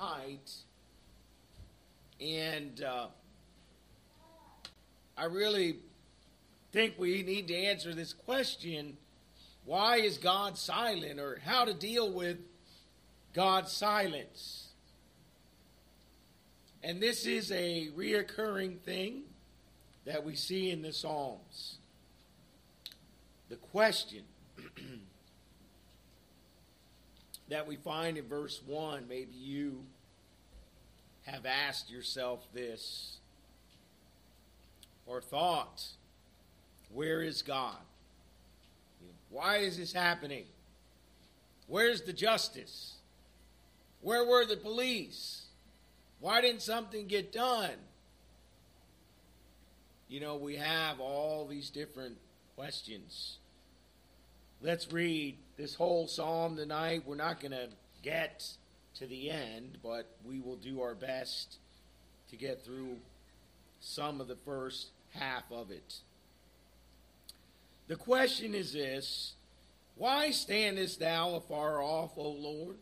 tonight. And I really think we need to answer this question, why is God silent, or how to deal with God's silence. And this is a reoccurring thing that we see in the Psalms. The question that we find in verse 1, maybe you have asked yourself this or thought, where is God? Why is this happening? Where's the justice? Where were the police? Why didn't something get done? We have all these different questions. Let's read this whole psalm tonight. We're not going to get to the end, but we will do our best to get through some of the first half of it. The question is this: why standest thou afar off, O Lord?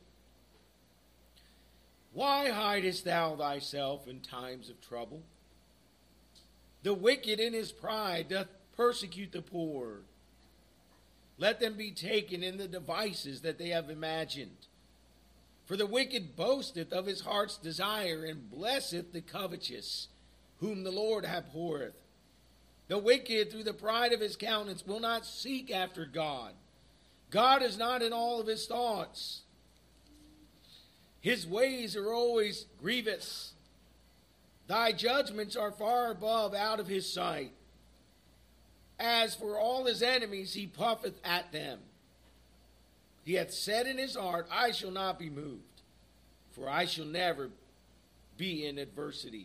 Why hidest thou thyself in times of trouble? The wicked in his pride doth persecute the poor. Let them be taken in the devices that they have imagined. For the wicked boasteth of his heart's desire, and blesseth the covetous, whom the Lord abhorreth. The wicked, through the pride of his countenance, will not seek after God. God is not in all of his thoughts. His ways are always grievous. Thy judgments are far above out of his sight. As for all his enemies, he puffeth at them. He hath said in his heart, I shall not be moved, for I shall never be in adversity.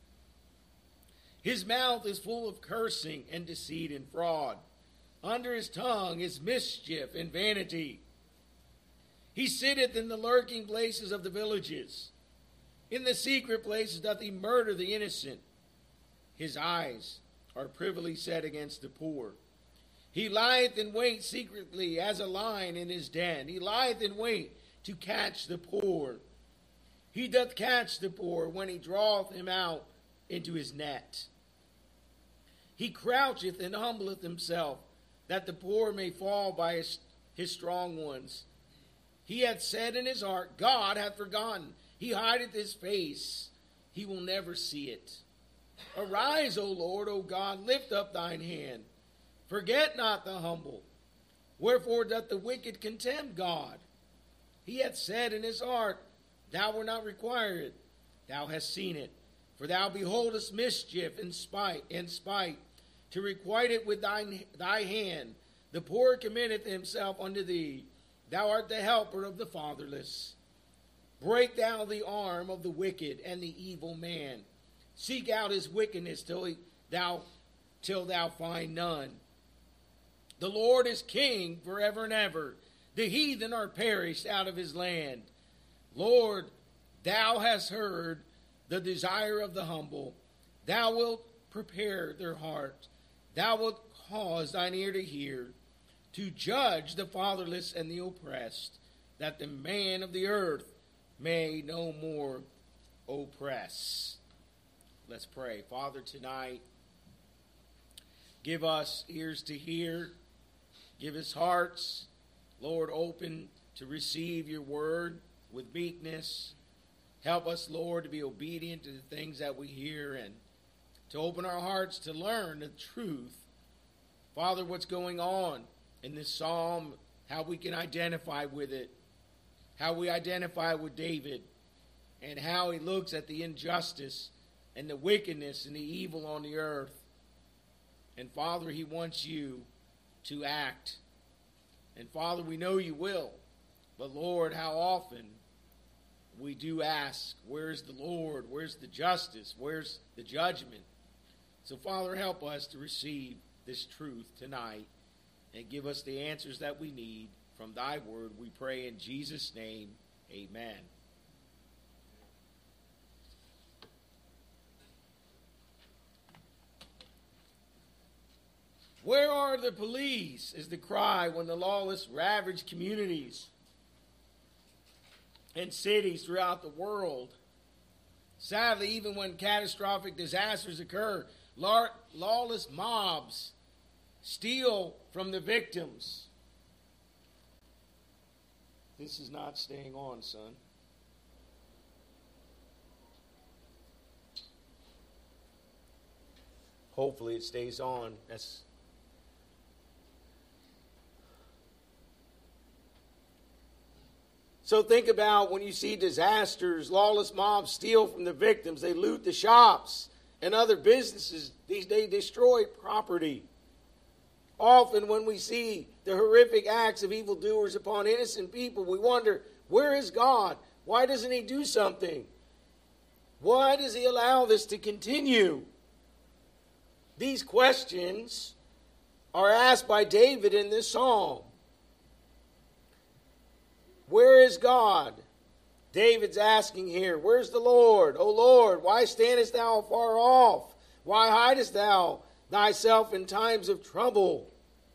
His mouth is full of cursing and deceit and fraud. Under his tongue is mischief and vanity. He sitteth in the lurking places of the villages. In the secret places doth he murder the innocent. His eyes are privily set against the poor. He lieth in wait secretly as a lion in his den. He lieth in wait to catch the poor. He doth catch the poor when he draweth him out into his net. He croucheth and humbleth himself, that the poor may fall by his strong ones. He hath said in his heart, God hath forgotten. He hideth his face. He will never see it. Arise, O Lord, O God, lift up thine hand. Forget not the humble. Wherefore doth the wicked contemn God? He hath said in his heart, thou wilt not require it. Thou hast seen it. For thou beholdest mischief in spite, to requite it with thy hand. The poor committeth himself unto thee. Thou art the helper of the fatherless. Break thou the arm of the wicked and the evil man. Seek out his wickedness till thou find none. The Lord is king forever and ever. The heathen are perished out of his land. Lord, thou hast heard the desire of the humble. Thou wilt prepare their heart. Thou wilt cause thine ear to hear, to judge the fatherless and the oppressed, that the man of the earth may no more oppress. Let's pray. Father, tonight, give us ears to hear. Give us hearts, Lord, open to receive your word with meekness. Help us, Lord, to be obedient to the things that we hear and to open our hearts to learn the truth. Father, what's going on in this psalm, how we can identify with it, how we identify with David, and how he looks at the injustice and the wickedness and the evil on the earth. And Father, he wants you to act. And Father, we know you will. But Lord, how often we do ask, where's the Lord? Where's the justice? Where's the judgment? So Father, help us to receive this truth tonight and give us the answers that we need from thy word. We pray in Jesus' name, amen. Where are the police? Is the cry when the lawless ravage communities. and cities throughout the world. Sadly, even when catastrophic disasters occur, lawless mobs steal from the victims. This is not staying on, son. Hopefully it stays on. So think about when you see disasters, lawless mobs steal from the victims. They loot the shops and other businesses. They destroy property. Often when we see the horrific acts of evildoers upon innocent people, we wonder, where is God? Why doesn't he do something? Why does he allow this to continue? These questions are asked by David in this psalm. Where is God? David's asking here, where's the Lord? O Lord, why standest thou far off? Why hidest thou thyself in times of trouble?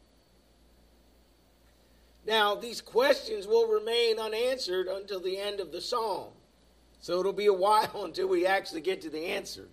Now, these questions will remain unanswered until the end of the psalm. So it'll be a while until we actually get to the answer.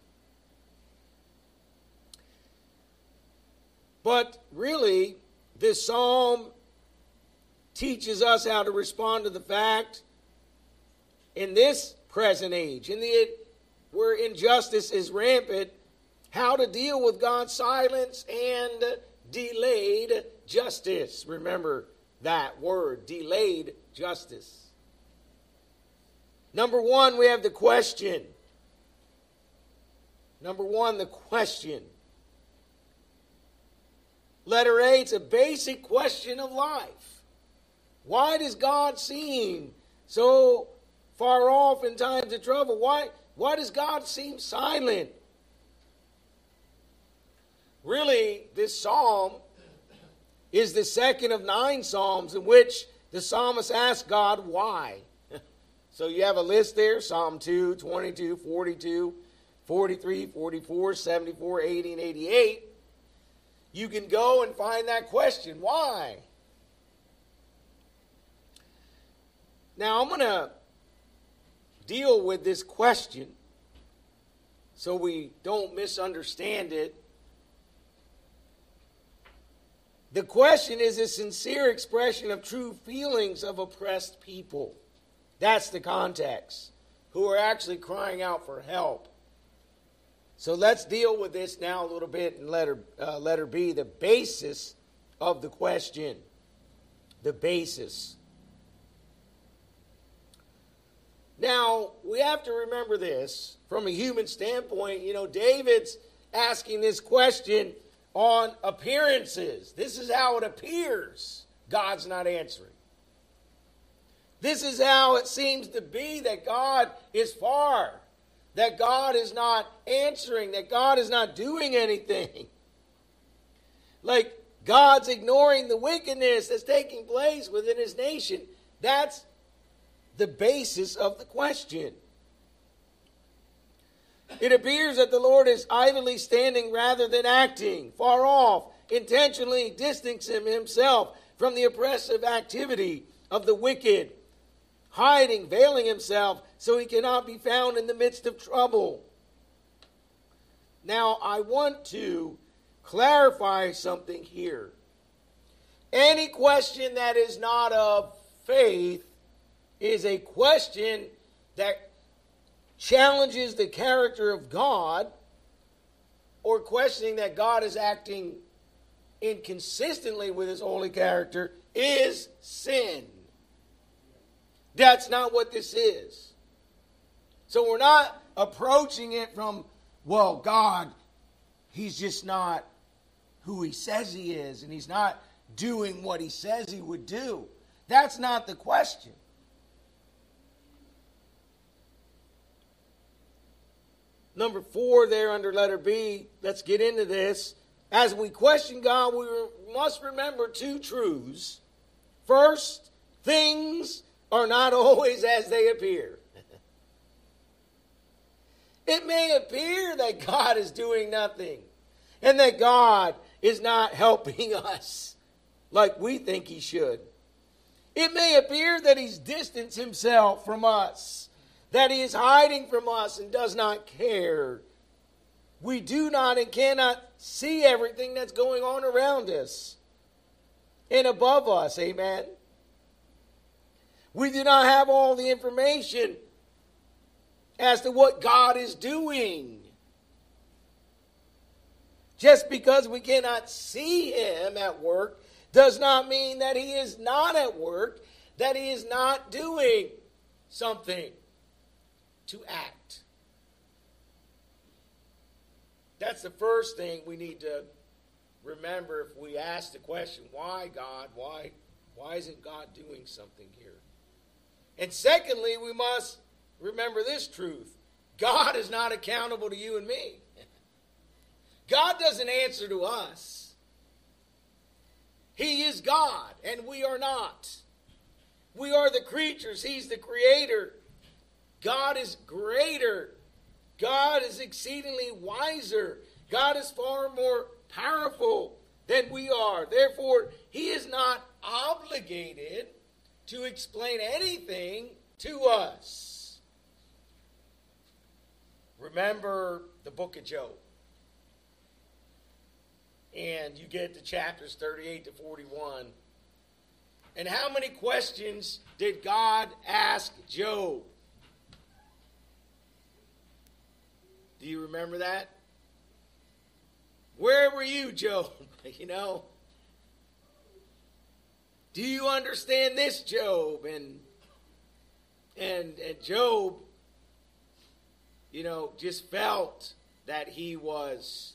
But really, this psalm teaches us how to respond to the fact in this present age, where injustice is rampant, how to deal with God's silence and delayed justice. Remember that word, delayed justice. Number one, we have the question. Number one, the question. Letter A, it's a basic question of life. Why does God seem so far off in times of trouble? Why does God seem silent? Really, this psalm is the second of 9 psalms in which the psalmist asks God why. So you have a list there, Psalm 2, 22, 42, 43, 44, 74, 80, and 88. You can go and find that question, why? Now I'm going to deal with this question so we don't misunderstand it. The question is a sincere expression of true feelings of oppressed people. That's the context, who are actually crying out for help. So let's deal with this now a little bit in letter B, the basis of the question. The basis. Now, we have to remember this from a human standpoint. You know, David's asking this question on appearances. This is how it appears God's not answering. This is how it seems to be that God is far, that God is not answering, that God is not doing anything. Like God's ignoring the wickedness that's taking place within his nation. That's the basis of the question. It appears that the Lord is idly standing rather than acting, far off, intentionally distancing himself from the oppressive activity of the wicked, hiding, veiling himself so he cannot be found in the midst of trouble. Now, I want to clarify something here. Any question that is not of faith is a question that challenges the character of God, or questioning that God is acting inconsistently with his holy character, is sin. That's not what this is. So we're not approaching it from, well, God, he's just not who he says he is, and he's not doing what he says he would do. That's not the question. Number 4 there under letter B, let's get into this. As we question God, we must remember 2 truths. First, things are not always as they appear. It may appear that God is doing nothing and that God is not helping us like we think he should. It may appear that he's distanced himself from us, that he is hiding from us and does not care. We do not and cannot see everything that's going on around us and above us. Amen. We do not have all the information as to what God is doing. Just because we cannot see him at work does not mean that he is not at work, that he is not doing something to act. That's the first thing we need to remember if we ask the question, why God? Why isn't God doing something here? And secondly, we must remember this truth. God is not accountable to you and me. God doesn't answer to us. He is God, and we are not. We are the creatures. He's the creator. God is greater. God is exceedingly wiser. God is far more powerful than we are. Therefore, he is not obligated to explain anything to us. Remember the book of Job. And you get to chapters 38 to 41. And how many questions did God ask Job? Do you remember that? Where were you, Job? You know? Do you understand this, Job? And Job, you know, just felt that he was,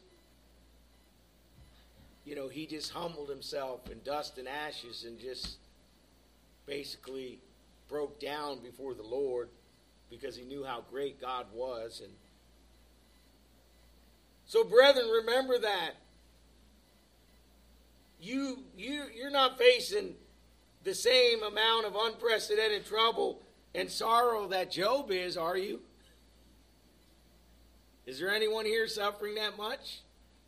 you know, he just humbled himself in dust and ashes and just basically broke down before the Lord because he knew how great God was. And so, brethren, remember that. You're not facing the same amount of unprecedented trouble and sorrow that Job is, are you? Is there anyone here suffering that much?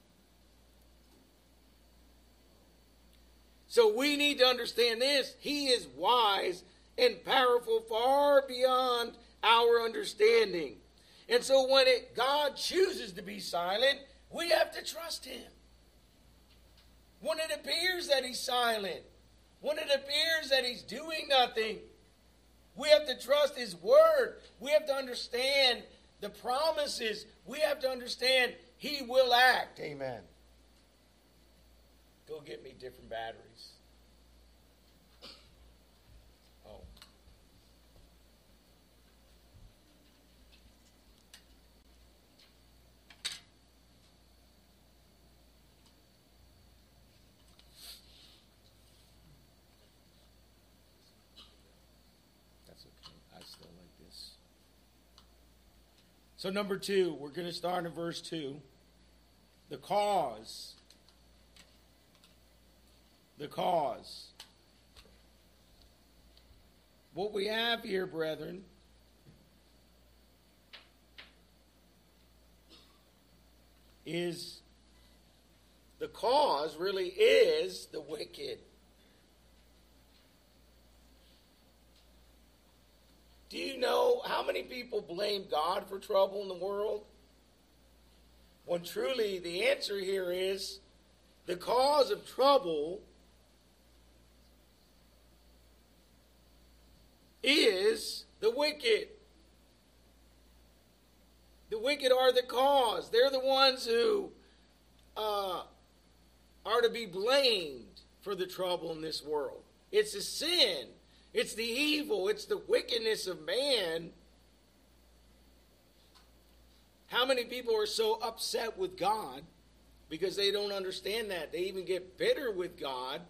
So we need to understand this. He is wise and powerful far beyond our understanding. And so when God chooses to be silent, we have to trust him. When it appears that he's silent, when it appears that he's doing nothing, we have to trust his word. We have to understand the promises. We have to understand he will act. Amen. Go get me different batteries. Oh. That's okay. I still like this. So number 2, we're going to start in verse 2. The cause. The cause. What we have here, brethren, is the cause really is the wicked. Do you know how many people blame God for trouble in the world? When truly the answer here is the cause of trouble is the wicked. The wicked are the cause. They're the ones who are to be blamed for the trouble in this world. It's the sin. It's the evil. It's the wickedness of man. How many people are so upset with God because they don't understand that? They even get bitter with God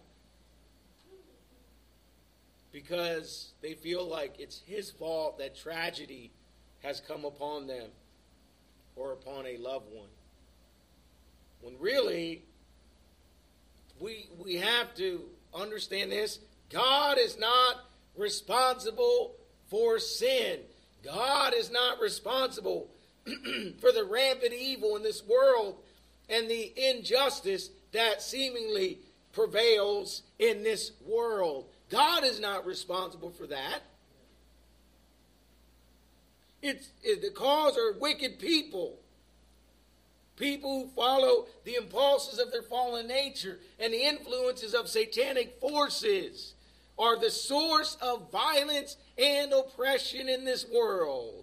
because they feel like it's his fault that tragedy has come upon them or upon a loved one. When really, we have to understand this. God is not responsible for sin. God is not responsible for the rampant evil in this world and the injustice that seemingly prevails in this world. God is not responsible for that. The cause are wicked people. People who follow the impulses of their fallen nature and the influences of satanic forces are the source of violence and oppression in this world.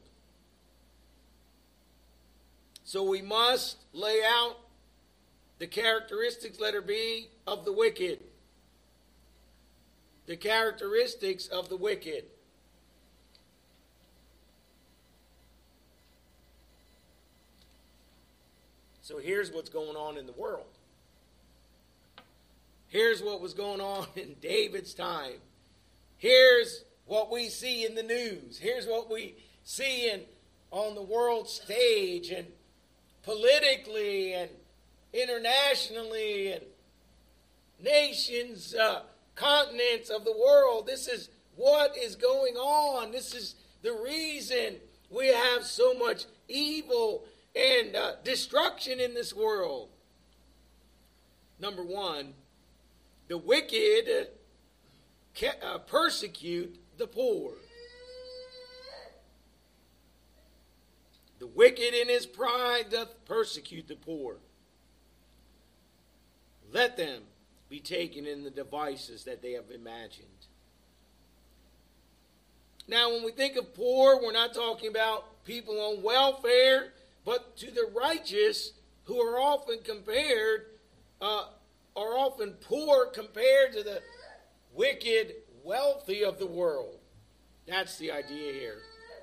So we must lay out the characteristics, letter B, of the wicked. The characteristics of the wicked. So here's what's going on in the world. Here's what was going on in David's time. Here's what we see in the news. Here's what we see on the world stage and politically and internationally and nations, continents of the world. This is what is going on. This is the reason we have so much evil and destruction in this world. Number one, the wicked persecute the poor. The wicked in his pride doth persecute the poor. Let them be taken in the devices that they have imagined. Now, when we think of poor, we're not talking about people on welfare, but to the righteous who are often poor compared to the wicked wealthy of the world. That's the idea here.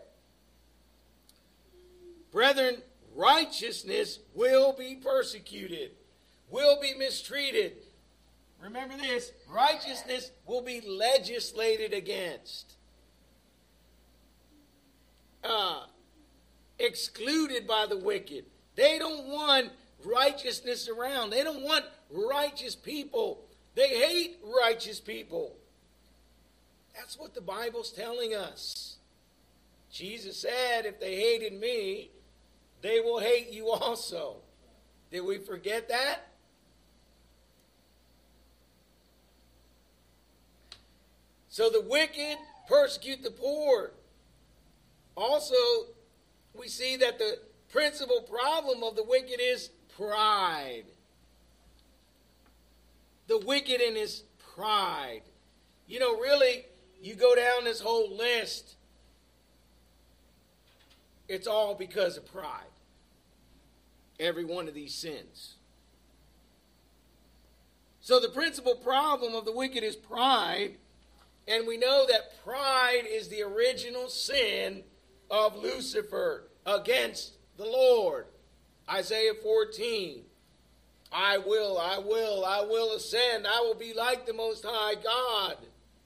Brethren, righteousness will be persecuted, will be mistreated. Remember this, righteousness will be legislated against. Excluded by the wicked. They don't want righteousness around. They don't want righteous people. They hate righteous people. That's what the Bible's telling us. Jesus said, if they hated me, they will hate you also. Did we forget that? So the wicked persecute the poor. Also, we see that the principal problem of the wicked is pride. The wicked in his pride. You know, really, you go down this whole list, it's all because of pride. Every one of these sins. So the principal problem of the wicked is pride, and we know that pride is the original sin of Lucifer against the Lord. Isaiah 14. I will ascend. I will be like the Most High God.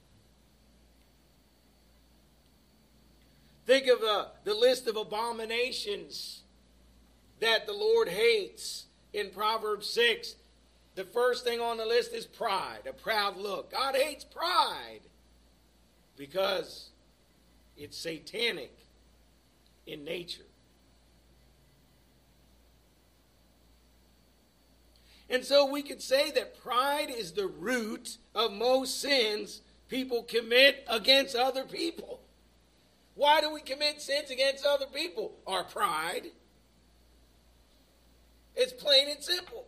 Think of the list of abominations that the Lord hates in Proverbs 6. The first thing on the list is pride, a proud look. God hates pride because it's satanic in nature. And so we could say that pride is the root of most sins people commit against other people. Why do we commit sins against other people? Our pride. It's plain and simple.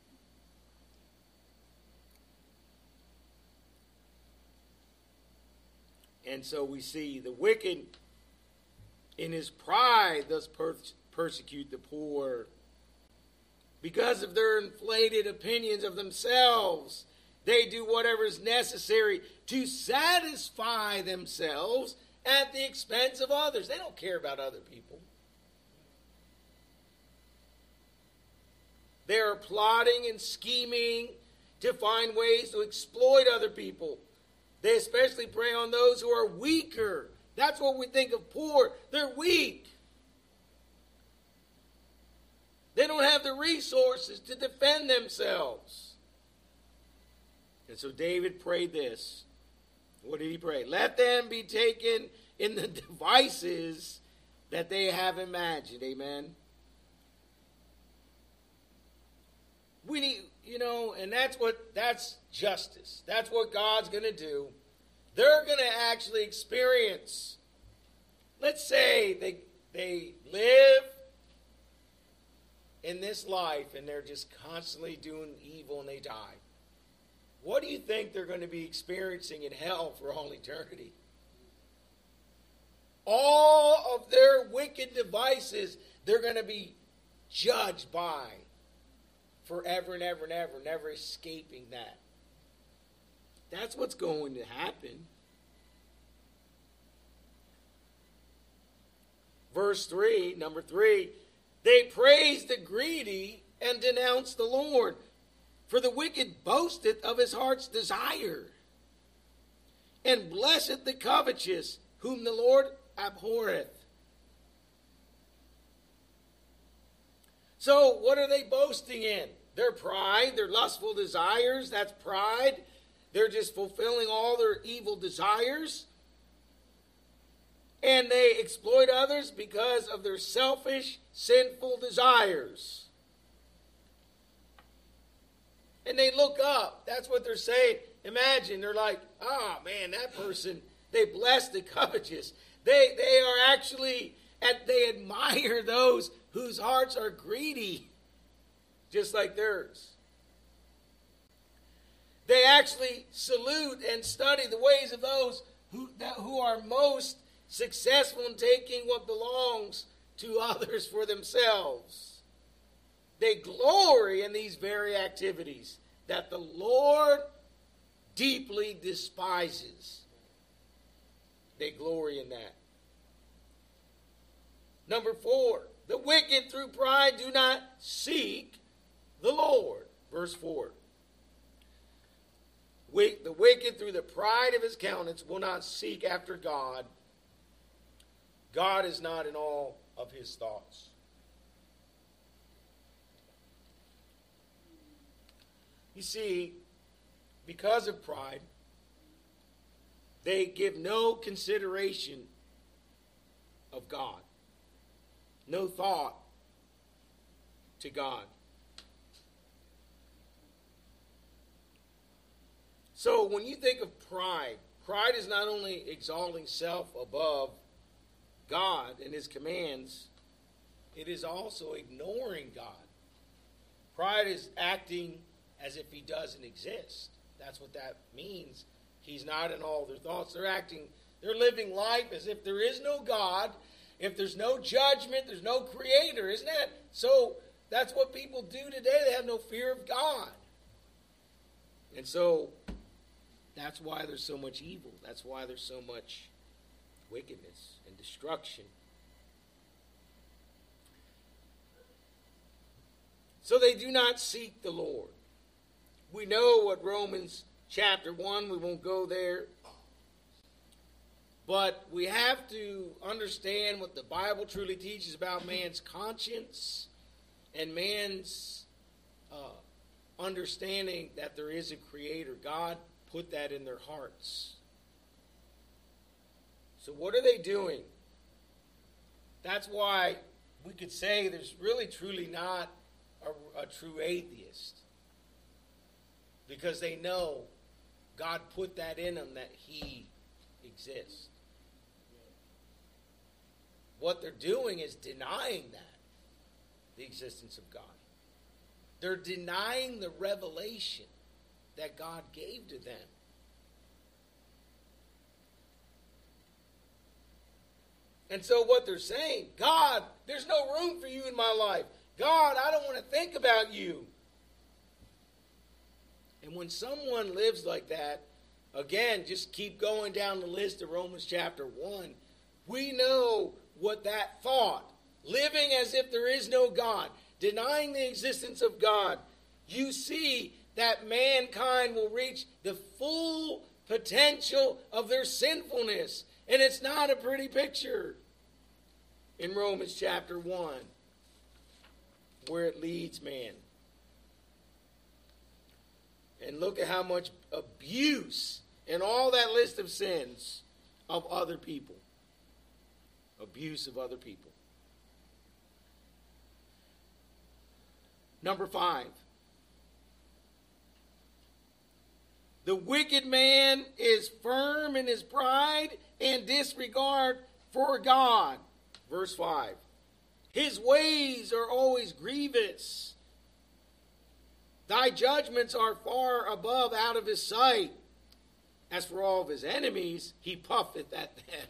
And so we see the wicked in his pride does persecute the poor. Because of their inflated opinions of themselves, they do whatever is necessary to satisfy themselves at the expense of others. They don't care about other people. They are plotting and scheming to find ways to exploit other people. They especially prey on those who are weaker. That's what we think of poor. They're weak. They don't have the resources to defend themselves. And so David prayed this. What did he pray? Let them be taken in the devices that they have imagined. Amen. We need, and that's justice. That's what God's going to do. they're going to actually experience, let's say they live in this life and they're just constantly doing evil and they die. What do you think they're going to be experiencing in hell for all eternity? All of their wicked devices, they're going to be judged by forever and ever and ever, never escaping that. That's what's going to happen. Verse 3, number 3, they praise the greedy and denounce the Lord, for the wicked boasteth of his heart's desire, and blesseth the covetous, whom the Lord abhorreth. So, what are they boasting in? Their pride, their lustful desires, that's pride. They're just fulfilling all their evil desires. And they exploit others because of their selfish, sinful desires. And they look up. That's what they're saying. Imagine, they're like, oh man, that person, they bless the covetous. They are actually, they admire those whose hearts are greedy, just like theirs. They actually salute and study the ways of those who are most successful in taking what belongs to others for themselves. They glory in these very activities that the Lord deeply despises. They glory in that. Number 4, the wicked through pride do not seek the Lord. Verse 4. The wicked through the pride of his countenance will not seek after God. God is not in all of his thoughts. You see, because of pride, they give no consideration of God, no thought to God. So when you think of pride, pride is not only exalting self above God and his commands, it is also ignoring God. Pride is acting as if he doesn't exist. That's what that means. He's not in all their thoughts. They're living life as if there is no God, if there's no judgment, there's no creator, isn't it? So that's what people do today. They have no fear of God. And so that's why there's so much evil. That's why there's so much wickedness and destruction. So they do not seek the Lord. We know what Romans chapter 1, we won't go there. But we have to understand what the Bible truly teaches about man's conscience and man's understanding that there is a creator. God put that in their hearts. So what are they doing? That's why we could say there's really truly not a true atheist. Because they know God put that in them, that he exists. What they're doing is denying that, the existence of God. They're denying the revelation that God gave to them. And so what they're saying, God, there's no room for you in my life. God, I don't want to think about you. And when someone lives like that, again, just keep going down the list of Romans chapter 1. We know what that thought, living as if there is no God, denying the existence of God, you see that mankind will reach the full potential of their sinfulness. And it's not a pretty picture in Romans chapter 1, where it leads man. And look at how much abuse in all that list of sins of other people. Abuse of other people. Number 5. The wicked man is firm in his pride and disregard for God. Verse 5. His ways are always grievous. Thy judgments are far above out of his sight. As for all of his enemies, he puffeth at them.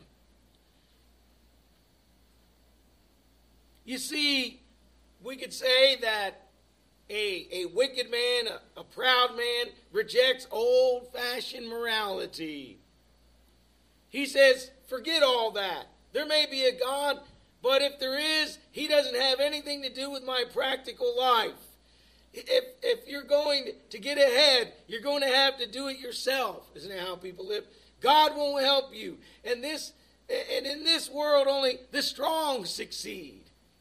You see, we could say that a wicked man, a proud man, rejects old-fashioned morality. He says, forget all that. There may be a God, but if there is, he doesn't have anything to do with my practical life. If you're going to get ahead, you're going to have to do it yourself. Isn't that how people live? God won't help you. And in this world, only the strong succeed.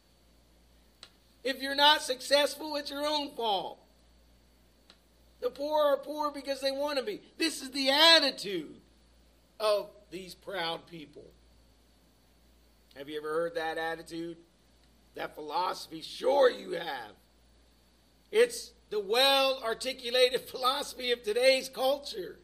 If you're not successful, it's your own fault. The poor are poor because they want to be. This is the attitude of these proud people. Have you ever heard that attitude? That philosophy? Sure you have. It's the well-articulated philosophy of today's culture.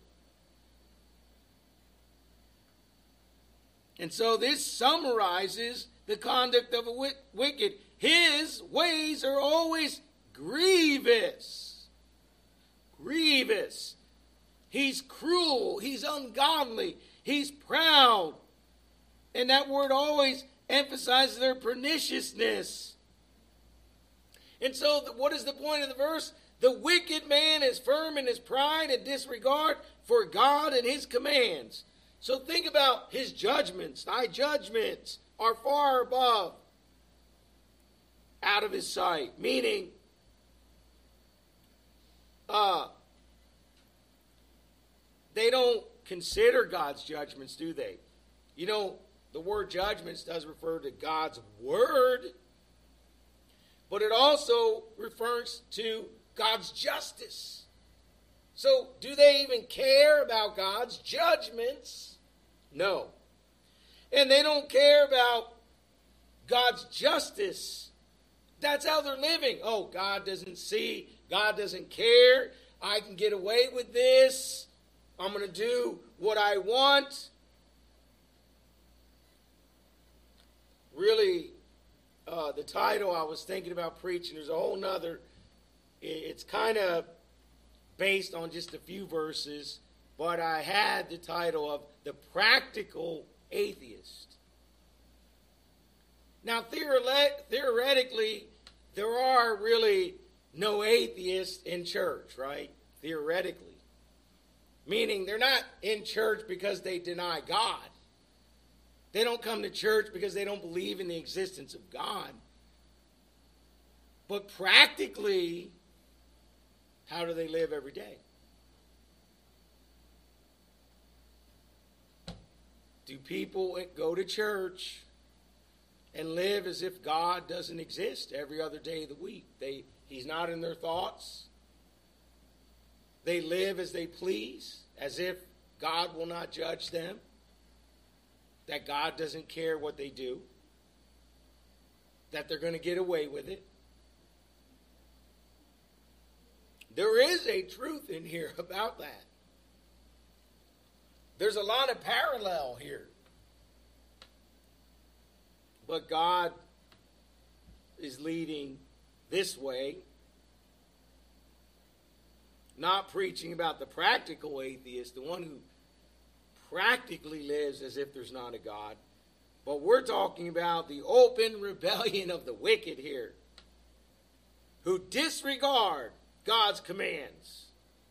And so this summarizes the conduct of a wicked. His ways are always grievous. Grievous. He's cruel. He's ungodly. He's proud. And that word always emphasizes their perniciousness. And so what is the point of the verse? The wicked man is firm in his pride and disregard for God and his commands. So think about his judgments. Thy judgments are far above out of his sight. Meaning, they don't consider God's judgments, do they? You know, the word judgments does refer to God's word, but it also refers to God's justice. So, do they even care about God's judgments? No. And they don't care about God's justice. That's how they're living. Oh, God doesn't see. God doesn't care. I can get away with this. I'm going to do what I want. Really, the title I was thinking about preaching, there's a whole nother, it's kind of based on just a few verses, but I had the title of The Practical Atheist. Now, theoretically, there are really no atheists in church, right? Theoretically. Meaning they're not in church because they deny God. They don't come to church because they don't believe in the existence of God. But practically, how do they live every day? Do people go to church and live as if God doesn't exist every other day of the week? He's not in their thoughts. They live as they please, as if God will not judge them, that God doesn't care what they do, that they're going to get away with it. There is a truth in here about that. There's a lot of parallel here. But God is leading this way, not preaching about the practical atheist, the one who practically lives as if there's not a God. But we're talking about the open rebellion of the wicked here, who disregard God's commands.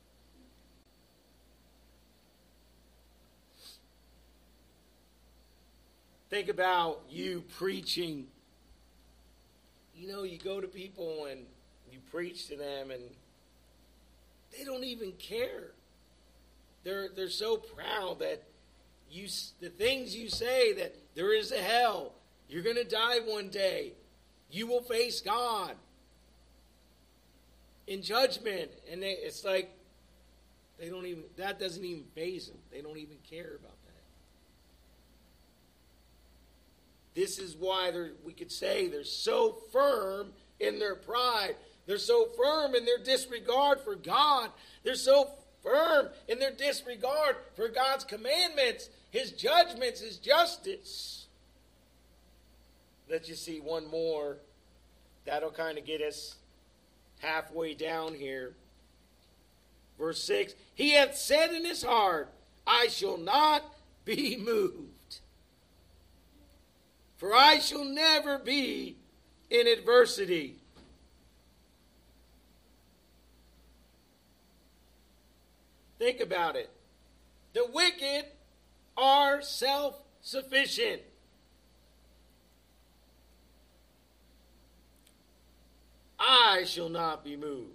Think about you preaching. You know, you go to people and you preach to them and they don't even care. They're so proud that the things you say, that there is a hell, you're going to die one day, you will face God in judgment, and it's like that doesn't even faze them. They don't even care about that. This is why we could say they're so firm in their pride. They're so firm in their disregard for God. They're so firm in their disregard for God's commandments, His judgments, His justice. Let's just see one more. That'll kind of get us halfway down here. Verse 6, he hath said in his heart, I shall not be moved. For I shall never be in adversity. Think about it. The wicked are self-sufficient. I shall not be moved.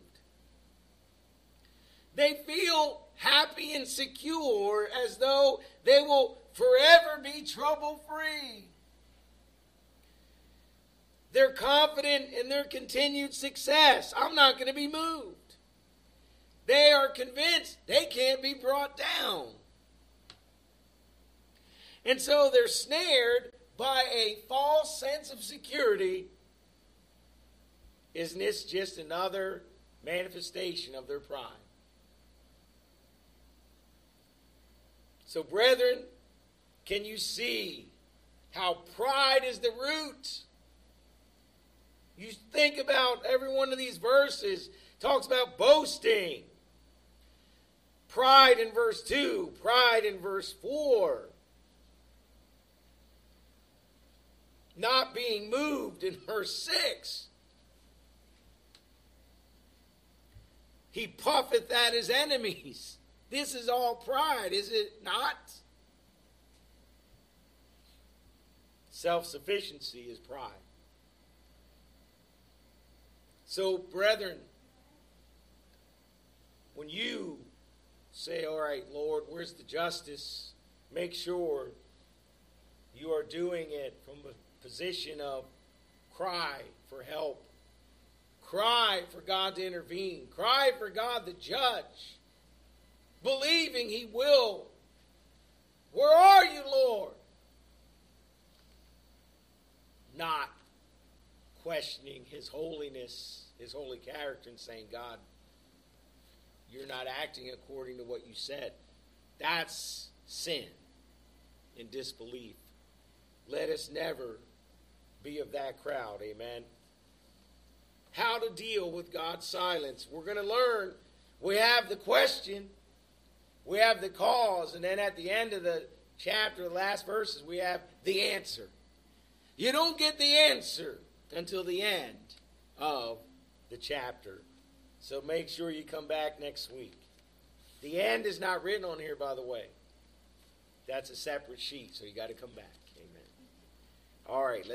They feel happy and secure as though they will forever be trouble-free. They're confident in their continued success. I'm not going to be moved. They are convinced they can't be brought down. And so they're snared by a false sense of security. Isn't this just another manifestation of their pride? So, brethren, can you see how pride is the root? You think about every one of these verses. Talks about boasting. Pride in verse 2. Pride in verse 4. Not being moved in verse 6. He puffeth at his enemies. This is all pride, is it not? Self-sufficiency is pride. So, brethren, when you say, all right, Lord, where's the justice? Make sure you are doing it from a position of cry for help. Cry for God to intervene. Cry for God to judge. Believing He will. Where are you, Lord? Not questioning His holiness, His holy character, and saying, God, you're not acting according to what you said. That's sin and disbelief. Let us never be of that crowd. Amen. How to deal with God's silence. We're going to learn. We have the question. We have the cause. And then at the end of the chapter, the last verses, we have the answer. You don't get the answer until the end of the chapter. So make sure you come back next week. The end is not written on here, by the way. That's a separate sheet, so you got to come back. Amen. All right, let's